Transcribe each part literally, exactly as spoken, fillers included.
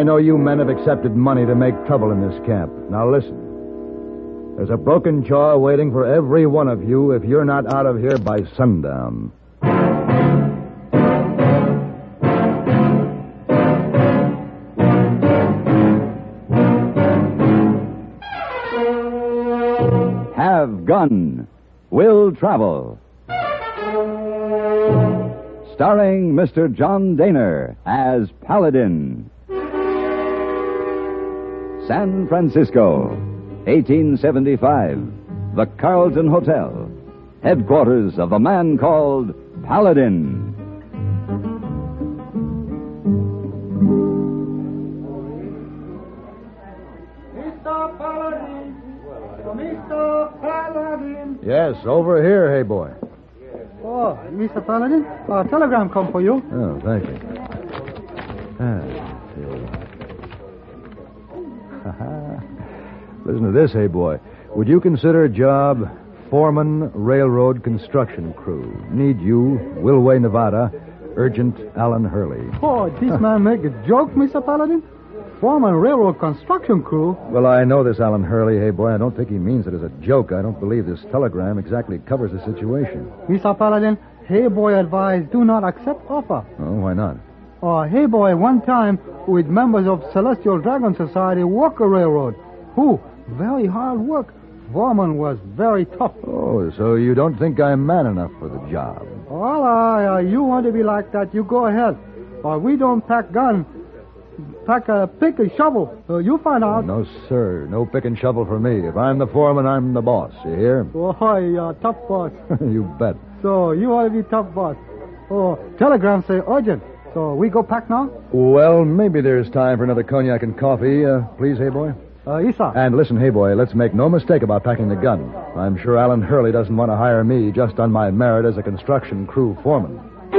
I know you men have accepted money to make trouble in this camp. Now listen. There's a broken jaw waiting for every one of you if you're not out of here by sundown. Have Gun. Will Travel. Starring Mister John Daner as Paladin. San Francisco, eighteen seventy-five. The Carlton Hotel. Headquarters of a man called Paladin. Mister Paladin! Mister Paladin! Yes, over here, hey boy. Oh, Mister Paladin, a telegram come for you. Oh, thank you. Ah, listen to this, hey boy. Would you consider a job foreman railroad construction crew? Need you, Wilway, Nevada. Urgent, Alan Hurley. Oh, this man make a joke, Mister Paladin? Foreman railroad construction crew? Well, I know this Alan Hurley, hey boy. I don't think he means it as a joke. I don't believe this telegram exactly covers the situation. Mister Paladin, hey boy advised do not accept offer. Oh, why not? Oh, hey boy, one time with members of Celestial Dragon Society work a railroad. Who? Very hard work. Foreman was very tough. Oh, so you don't think I'm man enough for the job? Well, uh, you want to be like that, you go ahead. Uh, we don't pack gun. Pack a pick and shovel. Uh, you find out. No, sir. No pick and shovel for me. If I'm the foreman, I'm the boss. You hear? Oh, yeah, tough boss. You bet. So, you want to be tough boss. Oh, telegram say urgent. So, we go pack now? Well, maybe there's time for another cognac and coffee. Uh, please, hey boy? Uh, Isa. And listen, hey boy, let's make no mistake about packing the gun. I'm sure Alan Hurley doesn't want to hire me just on my merit as a construction crew foreman.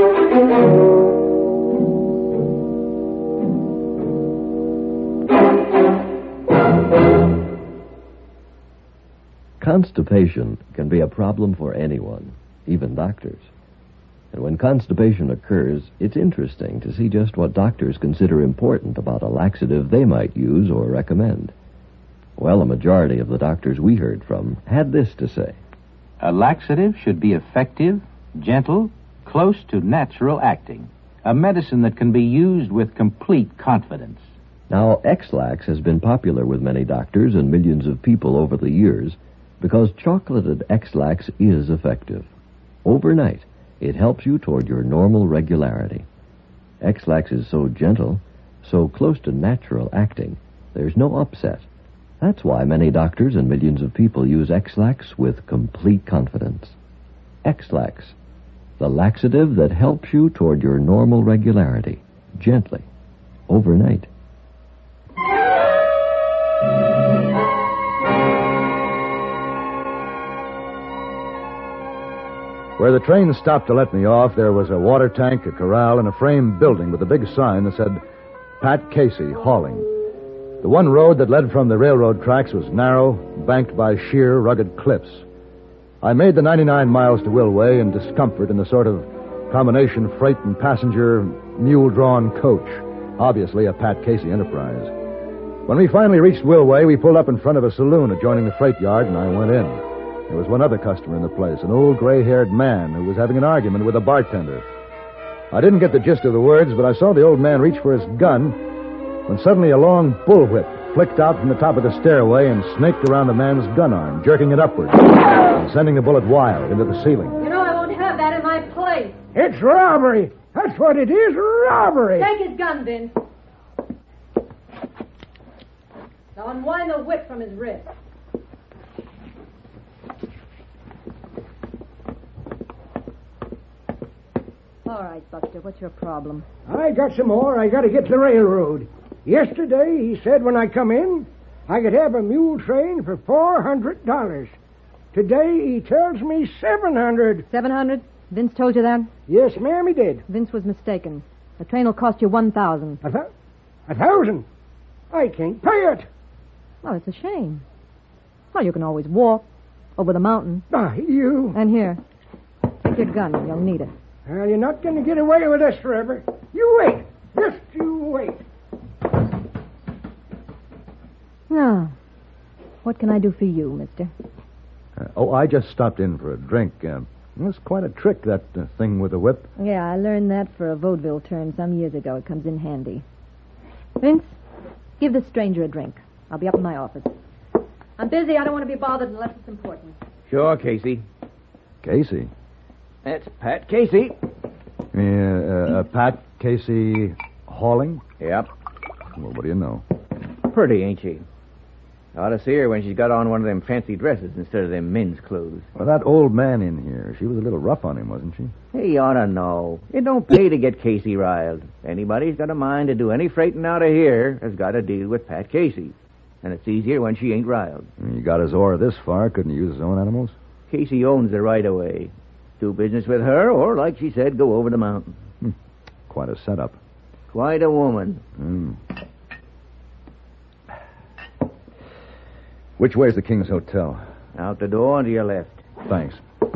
Constipation can be a problem for anyone, even doctors. And when constipation occurs, it's interesting to see just what doctors consider important about a laxative they might use or recommend. Well, a majority of the doctors we heard from had this to say. A laxative should be effective, gentle, close to natural acting. A medicine that can be used with complete confidence. Now, X-Lax has been popular with many doctors and millions of people over the years because chocolated X-Lax is effective. Overnight, it helps you toward your normal regularity. X-Lax is so gentle, so close to natural acting, there's no upset. That's why many doctors and millions of people use X-Lax with complete confidence. X-Lax, the laxative that helps you toward your normal regularity, gently, overnight. Where the train stopped to let me off, there was a water tank, a corral, and a frame building with a big sign that said, Pat Casey, Hauling. The one road that led from the railroad tracks was narrow, banked by sheer, rugged cliffs. I made the ninety-nine miles to Wilway in discomfort in a sort of combination freight and passenger mule-drawn coach, obviously a Pat Casey enterprise. When we finally reached Wilway, we pulled up in front of a saloon adjoining the freight yard, and I went in. There was one other customer in the place, an old gray-haired man who was having an argument with a bartender. I didn't get the gist of the words, but I saw the old man reach for his gun when suddenly a long bullwhip flicked out from the top of the stairway and snaked around the man's gun arm, jerking it upward and sending the bullet wild into the ceiling. You know I won't have that in my place. It's robbery. That's what it is, robbery. Take his gun, Vince. Now unwind the whip from his wrist. All right, Buster, what's your problem? I got some more. I got to get to the railroad. Yesterday, he said when I come in, I could have a mule train for four hundred dollars. Today, he tells me seven hundred dollars. Seven hundred? Vince told you that? Yes, ma'am, he did. Vince was mistaken. The train will cost you one thousand. A, th- a thousand? I can't pay it. Well, it's a shame. Well, you can always walk over the mountain. Ah, you... And here, take your gun. You'll need it. Well, you're not going to get away with this forever. You wait. Just you wait. Oh. What can I do for you, mister? Uh, oh, I just stopped in for a drink. Uh, it was quite a trick, that uh, thing with the whip. Yeah, I learned that for a vaudeville turn some years ago. It comes in handy. Vince, give this stranger a drink. I'll be up in my office. I'm busy. I don't want to be bothered unless it's important. Sure, Casey. Casey? That's Pat Casey. Uh, uh, uh, Pat Casey Halling? Yep. Well, what do you know? Pretty, ain't she? Ought to see her when she's got on one of them fancy dresses instead of them men's clothes. Well, that old man in here, she was a little rough on him, wasn't she? He ought to know. It don't pay to get Casey riled. Anybody's got a mind to do any freighting out of here has got to deal with Pat Casey. And it's easier when she ain't riled. He got his ore this far, couldn't he use his own animals? Casey owns the right-of-way. Do business with her, or, like she said, go over the mountain. Hmm. Quite a setup. Quite a woman. Hmm. Which way's the King's Hotel? Out the door and to your left. Thanks.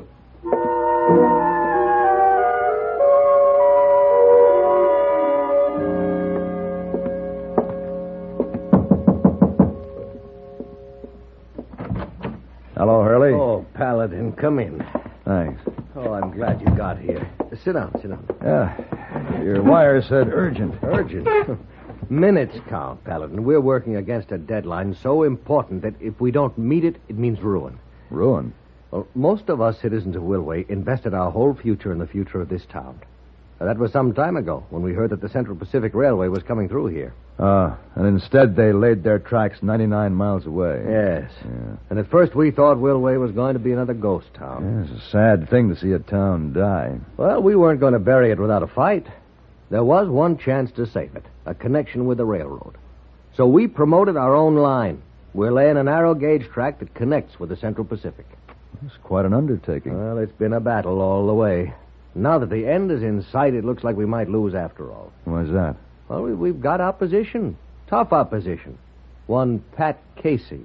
Hello, Hurley. Oh, Paladin, come in. Thanks. Oh, I'm glad you got here. Sit down, sit down. Yeah. Your wire said urgent. Urgent? Minutes count, Paladin. We're working against a deadline so important that if we don't meet it, it means ruin. Ruin? Well, most of us citizens of Wilway invested our whole future in the future of this town. Now, that was some time ago when we heard that the Central Pacific Railway was coming through here. Ah, uh, and instead they laid their tracks ninety-nine miles away. Yes. Yeah. And at first we thought Wilway was going to be another ghost town. Yeah, it's a sad thing to see a town die. Well, we weren't going to bury it without a fight. There was one chance to save it, a connection with the railroad. So we promoted our own line. We're laying a narrow gauge track that connects with the Central Pacific. It's quite an undertaking. Well, it's been a battle all the way. Now that the end is in sight, it looks like we might lose after all. Why's that? Well, we, we've got opposition. Tough opposition. One Pat Casey.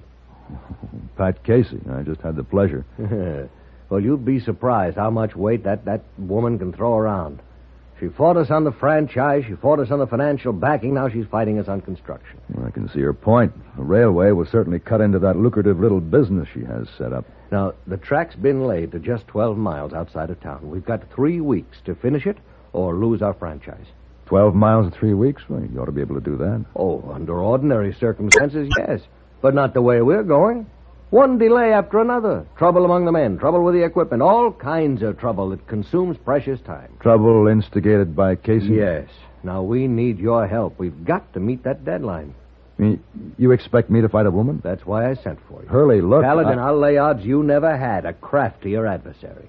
Pat Casey. I just had the pleasure. Well, you'd be surprised how much weight that, that woman can throw around. She fought us on the franchise. She fought us on the financial backing. Now she's fighting us on construction. Well, I can see her point. The railway will certainly cut into that lucrative little business she has set up. Now, the track's been laid to just twelve miles outside of town. We've got three weeks to finish it or lose our franchise. Twelve miles in three weeks? Well, you ought to be able to do that. Oh, under ordinary circumstances, yes. But not the way we're going. One delay after another. Trouble among the men, trouble with the equipment, all kinds of trouble that consumes precious time. Trouble instigated by Casey? Yes. Now, we need your help. We've got to meet that deadline. You expect me to fight a woman? That's why I sent for you. Hurley, look... Paladin, I... I'll lay odds you never had a craftier adversary.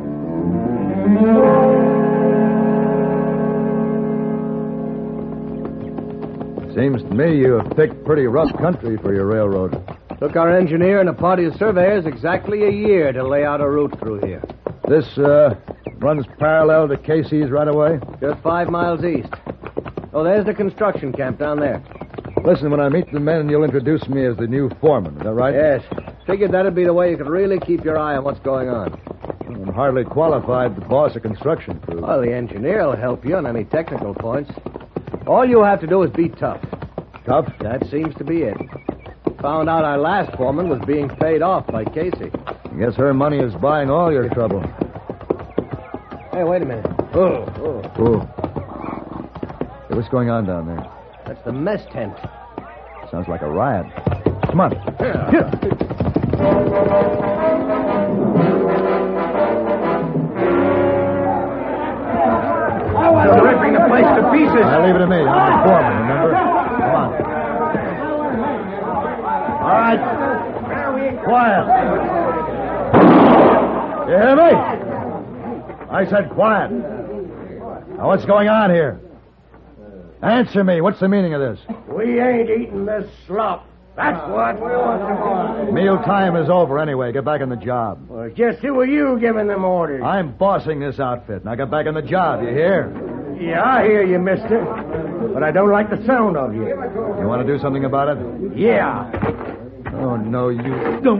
Seems to me you have picked pretty rough country for your railroad. Took our engineer and a party of surveyors exactly a year to lay out a route through here. This, uh, runs parallel to Casey's right away? Just five miles east. Oh, there's the construction camp down there. Listen, when I meet the men, you'll introduce me as the new foreman. Is that right? Yes. Figured that'd be the way you could really keep your eye on what's going on. I'm hardly qualified to boss a construction crew. Well, the engineer will help you on any technical points. All you have to do is be tough. Tough? That seems to be it. Found out our last foreman was being paid off by Casey. I guess her money is buying all your trouble. Hey, wait a minute. Oh, oh. Oh. Hey, what's going on down there? That's the mess tent. Sounds like a riot. Come on. Yeah. Here. They're ripping the place to pieces. Now, leave it to me. I'm the foreman, remember? Come on. All right. Quiet. You hear me? I said quiet. Now, what's going on here? Answer me. What's the meaning of this? We ain't eating this slop. That's what. Meal time is over anyway. Get back on the job. Well, just who are you giving them orders? I'm bossing this outfit. Now get back on the job. You hear? Yeah, I hear you, mister. But I don't like the sound of you. You want to do something about it? Yeah. Oh, no, you don't.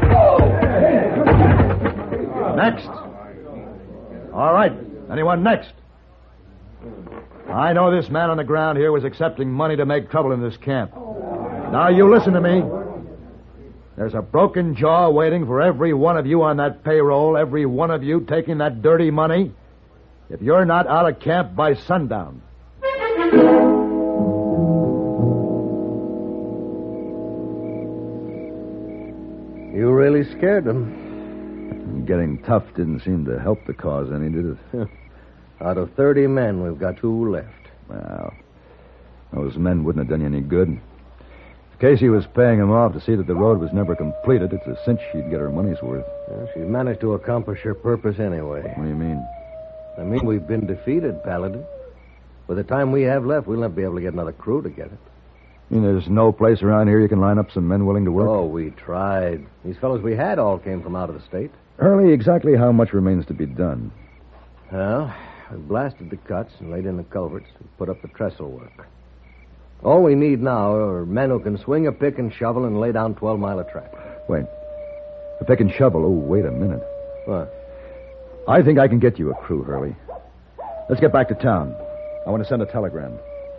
Next. All right. Anyone next? I know this man on the ground here was accepting money to make trouble in this camp. Now, you listen to me. There's a broken jaw waiting for every one of you on that payroll, every one of you taking that dirty money, if you're not out of camp by sundown. You really scared them. Getting tough didn't seem to help the cause any, did it? Out of thirty men, we've got two left. Well, those men wouldn't have done you any good. If Casey was paying them off to see that the road was never completed, it's a cinch she'd get her money's worth. Well, she's managed to accomplish her purpose anyway. What do you mean? I mean, we've been defeated, Paladin. By the time we have left, we'll not be able to get another crew to get it. You mean there's no place around here you can line up some men willing to work? Oh, we tried. These fellows we had all came from out of the state. Early, exactly how much remains to be done? Well, we blasted the cuts and laid in the culverts and put up the trestle work. All we need now are men who can swing a pick and shovel and lay down twelve mile of track. Wait. A pick and shovel? Oh, wait a minute. What? I think I can get you a crew, Hurley. Let's get back to town. I want to send a telegram.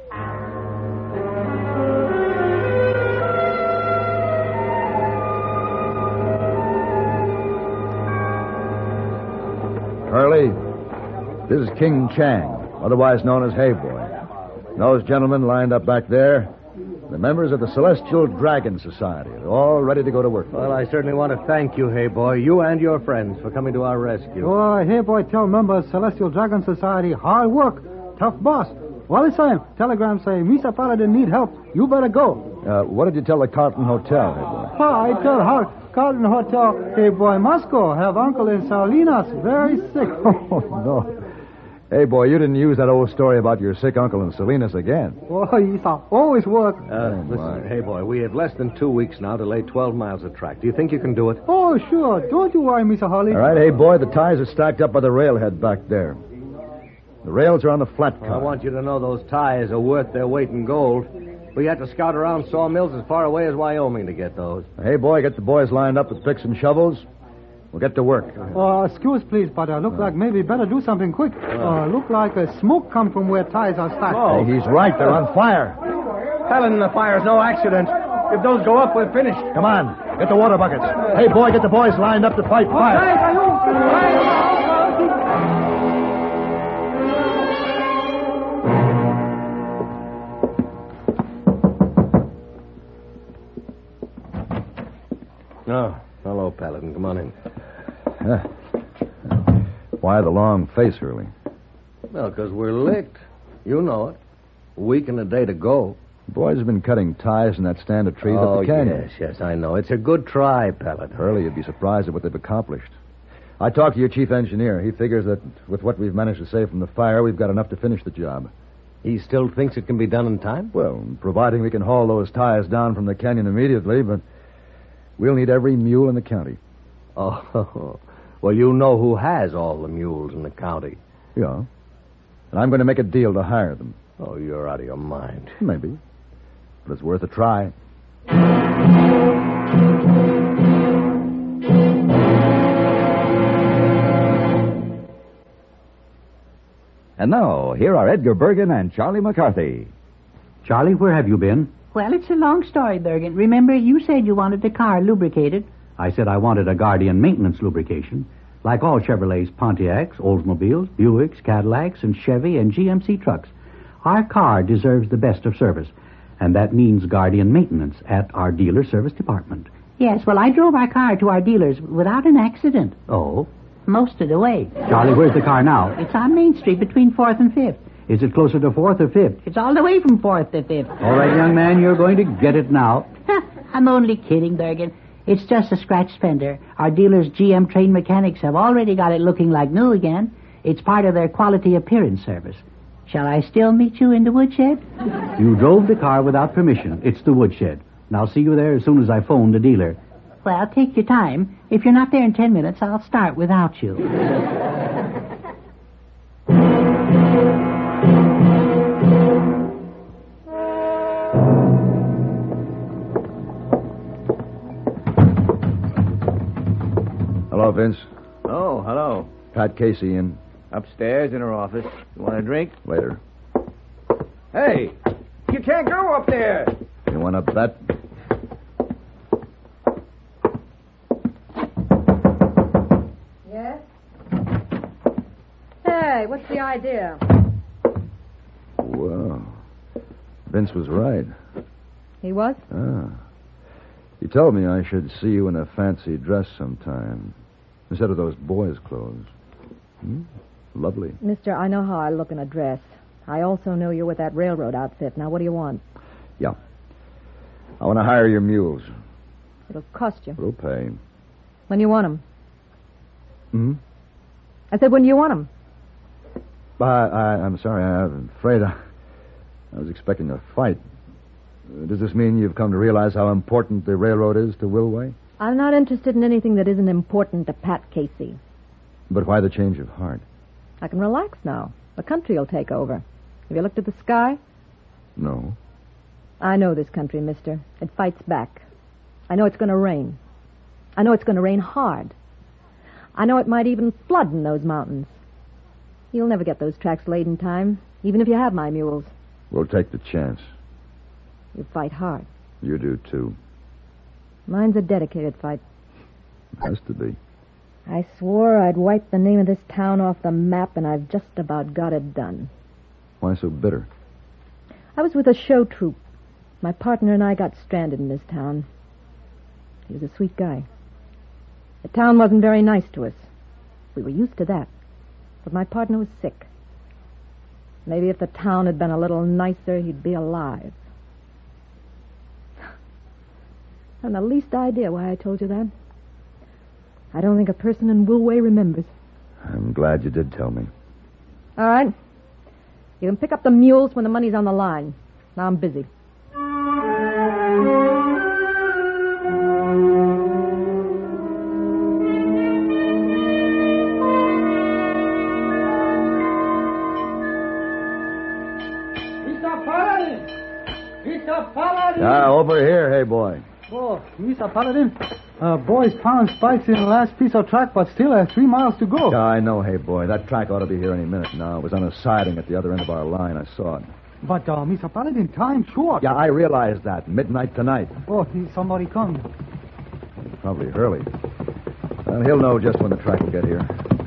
Hurley, this is King Chang, otherwise known as Hey Boy. Those gentlemen lined up back there, the members of the Celestial Dragon Society. They're all ready to go to work. Well, I certainly want to thank you, Hey Boy, you and your friends, for coming to our rescue. Oh, Hey Boy, tell members Celestial Dragon Society, hard work, tough boss. What is saying? Telegram say, Mister Paladin need help. You better go. Uh, what did you tell the Carlton Hotel, Hey Boy? Oh, I tell her, Carlton Hotel, Hey Boy, must go. Have uncle in Salinas, very sick. Oh, no. Hey, boy, you didn't use that old story about your sick uncle in Salinas again. Oh, you always work. Uh, Oh, listen, my. Hey Boy, we have less than two weeks now to lay twelve miles of track. Do you think you can do it? Oh, sure. Don't you worry, Mister Holly. All right, hey, boy, the ties are stacked up by the railhead back there. The rails are on the flat car. I want you to know those ties are worth their weight in gold. We had to scout around sawmills as far away as Wyoming to get those. Hey, boy, get the boys lined up with picks and shovels. We'll get to work. Oh, excuse, please, but uh, look like maybe better do something quick. Uh, look like uh, smoke come from where ties are stacked. Hey, he's right. They're on fire. Telling the fire's no accident. If those go up, we're finished. Come on. Get the water buckets. Hey, boy, get the boys lined up to fight fire. Oh, hello, Paladin. Come on in. Uh, why the long face, Hurley? Well, because we're licked. You know it. A week and a day to go. The boys have been cutting ties in that stand of trees oh, up the canyon. yes, yes, I know. It's a good try, Paladin. Hurley, you'd be surprised at what they've accomplished. I talked to your chief engineer. He figures that with what we've managed to save from the fire, we've got enough to finish the job. He still thinks it can be done in time? Well, providing we can haul those ties down from the canyon immediately, but we'll need every mule in the county. Oh, well, you know who has all the mules in the county. Yeah. And I'm going to make a deal to hire them. Oh, you're out of your mind. Maybe. But it's worth a try. And now, here are Edgar Bergen and Charlie McCarthy. Charlie, where have you been? Well, it's a long story, Bergen. Remember, you said you wanted the car lubricated. I said I wanted a Guardian maintenance lubrication. Like all Chevrolets, Pontiacs, Oldsmobiles, Buicks, Cadillacs, and Chevy and G M C trucks, our car deserves the best of service. And that means Guardian maintenance at our dealer service department. Yes, well, I drove our car to our dealers without an accident. Oh? Most of the way. Charlie, where's the car now? It's on Main Street between fourth and fifth. Is it closer to fourth or fifth? It's all the way from fourth to fifth. All right, young man, you're going to get it now. I'm only kidding, Bergen. It's just a scratch fender. Our dealers' G M trained mechanics have already got it looking like new again. It's part of their quality appearance service. Shall I still meet you in the woodshed? You drove the car without permission. It's the woodshed. And I'll see you there as soon as I phone the dealer. Well, take your time. If you're not there in ten minutes, I'll start without you. Hello, Vince. Oh, hello. Pat Casey in. Upstairs in her office. You want a drink? Later. Hey, you can't go up there. You want to bet? what's the idea? Well, Vince was right. He was? Ah. He told me I should see you in a fancy dress sometime, instead of those boys' clothes. Hmm? Lovely. Mister, I know how I look in a dress. I also know you're with that railroad outfit. Now, what do you want? Yeah. I want to hire your mules. It'll cost you. We'll pay. When you want them? Hmm? I said, when do you want them? I, I, I'm sorry. I'm afraid I, I was expecting a fight. Uh, Does this mean you've come to realize how important the railroad is to Willway? I'm not interested in anything that isn't important to Pat Casey. But why the change of heart? I can relax now. The country will take over. Have you looked at the sky? No. I know this country, mister. It fights back. I know it's going to rain. I know it's going to rain hard. I know it might even flood in those mountains. You'll never get those tracks laid in time, even if you have my mules. We'll take the chance. You fight hard. You do, too. Mine's a dedicated fight. Has to be. I swore I'd wipe the name of this town off the map, and I've just about got it done. Why so bitter? I was with a show troupe. My partner and I got stranded in this town. He was a sweet guy. The town wasn't very nice to us. We were used to that. But my partner was sick. Maybe if the town had been a little nicer, he'd be alive. I haven't the least idea why I told you that. I don't think a person in Willway remembers. I'm glad you did tell me. All right. You can pick up the mules when the money's on the line. Now I'm busy. Ah, over here, hey boy. Oh, Mister Paladin. Uh, boys found spikes in the last piece of track, but still have three miles to go. Yeah, I know, hey boy. That track ought to be here any minute now. It was on a siding at the other end of our line. I saw it. But, uh, Mister Paladin, time's short. Yeah, I realize that. Midnight tonight. Oh, somebody come. Probably Hurley. Well, he'll know just when the track will get here.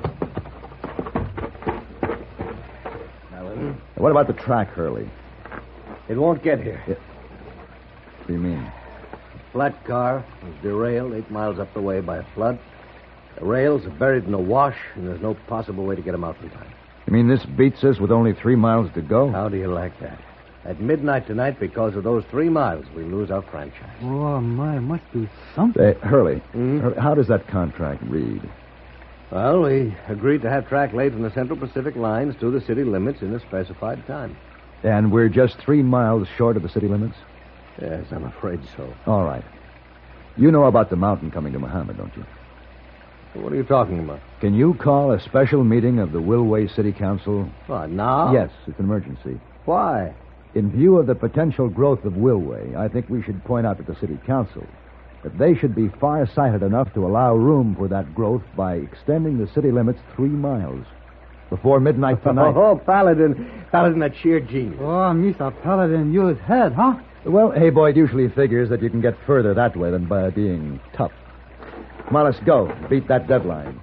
Paladin? What about the track, Hurley? It won't get here. It... What do you mean? A flat car was derailed eight miles up the way by a flood. The rails are buried in a wash, and there's no possible way to get them out in time. You mean this beats us with only three miles to go? How do you like that? At midnight tonight, because of those three miles, we lose our franchise. Oh, my, must be something. Hey, Hurley, Mm-hmm. Hurley, how does that contract read? Well, we agreed to have track laid from the Central Pacific lines to the city limits in a specified time. And we're just three miles short of the city limits? Yes, I'm afraid so. All right. You know about the mountain coming to Muhammad, don't you? What are you talking about? Can you call a special meeting of the Willway City Council? What, now? Yes, it's an emergency. Why? In view of the potential growth of Willway, I think we should point out to the City Council that they should be far-sighted enough to allow room for that growth by extending the city limits three miles before midnight tonight. Oh, Paladin. Paladin, that's sheer genius. Oh, Mister Paladin, you're his head, huh? Well, hey, boy, it usually figures that you can get further that way than by being tough. Come on, let's go. Beat that deadline.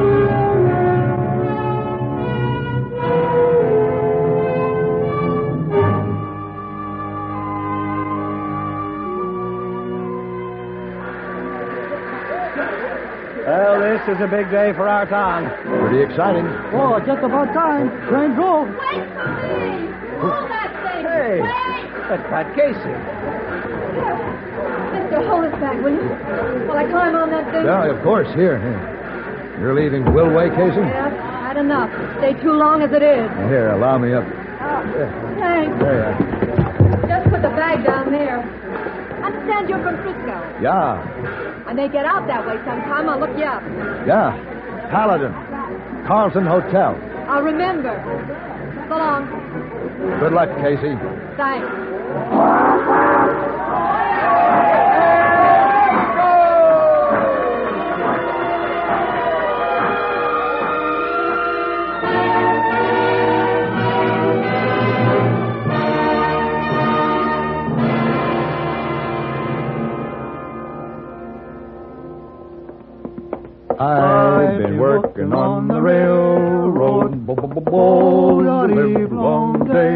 Well, this is a big day for our town. Pretty exciting. Oh, just about time. Train drove. Wait for me! Hold that thing! Hey, Wait! that's Pat Casey. Mister, hold us back, will you? While I climb on that thing? Yeah, of course. Here, here. You're leaving Willway, Casey? Yeah, I've had enough. Stay too long as it is. Here, allow me up. Oh, thanks. There you are. Just put the bag down there. Understand you're from Frisco. Yeah, I may get out that way sometime. I'll look you up. yeah. Paladin. Carlton Hotel. I'll remember. So long. Good luck, Casey. Thanks. I've been working on the railroad all the livelong day.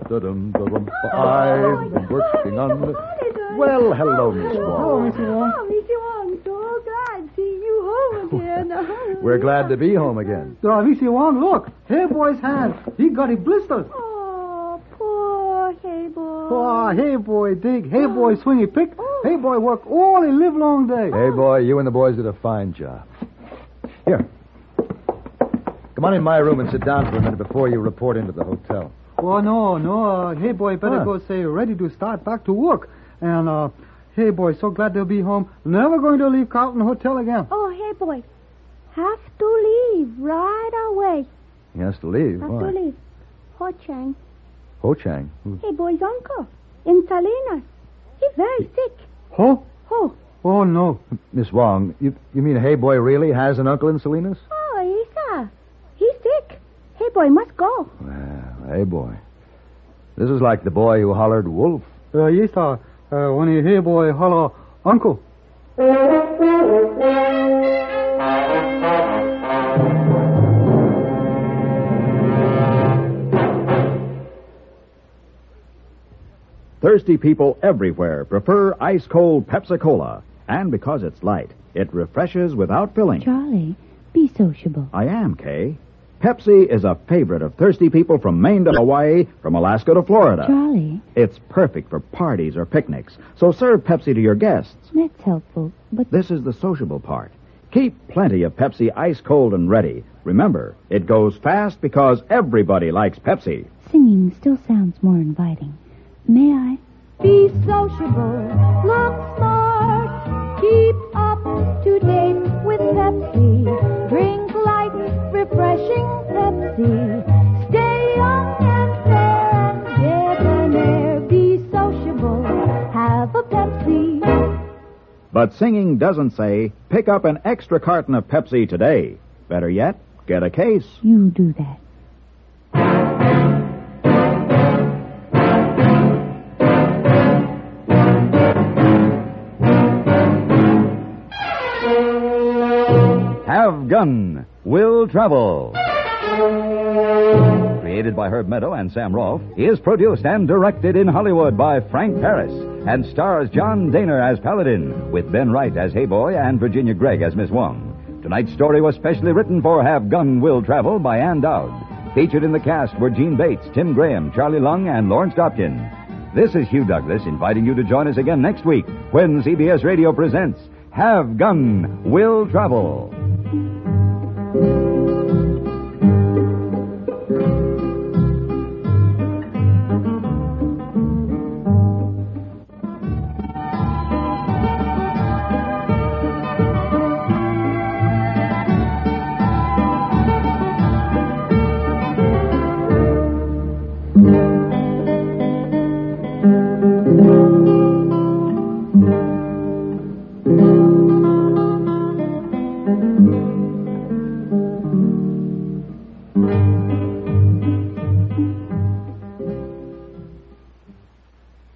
I've been working on the... Well, hello, Miss Hello, Wong. Missus Wong. Oh, Mister Wong, so glad to see you home again. We're glad to be home again. Uh, Missus Wong, look. Hey boy's hand. He got it blistered. Oh, poor Hey Boy. Oh, hey boy dig. Hey boy swing a pick. Hey boy work all the livelong day. Hey, boy, you and the boys did a fine job. Here. Come on in my room and sit down for a minute before you report into the hotel. Oh, no, no. Uh, hey boy better Huh. go say ready to start back to work. And, uh, hey boy, so glad they'll be home. Never going to leave Carlton Hotel again. Oh, Hey Boy, have to leave right away. He has to leave. Have Why? to leave. Ho Chang, Ho Chang. Who- Hey Boy's uncle, in Salinas. He's very sick. Ho? Oh, Oh, no. Miss Wong, you, you mean Hey Boy really has an uncle in Salinas? oh, Isa, he's sick. Hey Boy must go. Well, Hey Boy. This is like the boy who hollered wolf. Uh, yes, sir. Uh, when you hey boy holler, uncle. Thirsty people everywhere prefer ice-cold Pepsi-Cola. And because it's light, it refreshes without filling. Charlie, be sociable. I am, Kay. Pepsi is a favorite of thirsty people from Maine to Hawaii, from Alaska to Florida. Charlie, It's perfect for parties or picnics, so serve Pepsi to your guests. that's helpful, but This is the sociable part. Keep plenty of Pepsi ice-cold and ready. Remember, it goes fast because everybody likes Pepsi. singing still sounds more inviting. May I? Be sociable, look smart, keep up to date with Pepsi. Drink light, refreshing Pepsi. Stay young and fair and debonair. Be sociable, have a Pepsi. But singing doesn't say, pick up an extra carton of Pepsi today. Better yet, get a case. You do that. Have Gun Will Travel. Created by Herb Meadow and Sam Rolfe, is produced and directed in Hollywood by Frank Paris and stars John Daner as Paladin, with Ben Wright as Hey Boy and Virginia Gregg as Miss Wong. Tonight's story was specially written for Have Gun Will Travel by Ann Dowd. Featured in the cast were Gene Bates, Tim Graham, Charlie Lung, and Lawrence Dobkin. This is Hugh Douglas inviting you to join us again next week when C B S Radio presents Have Gun Will Travel.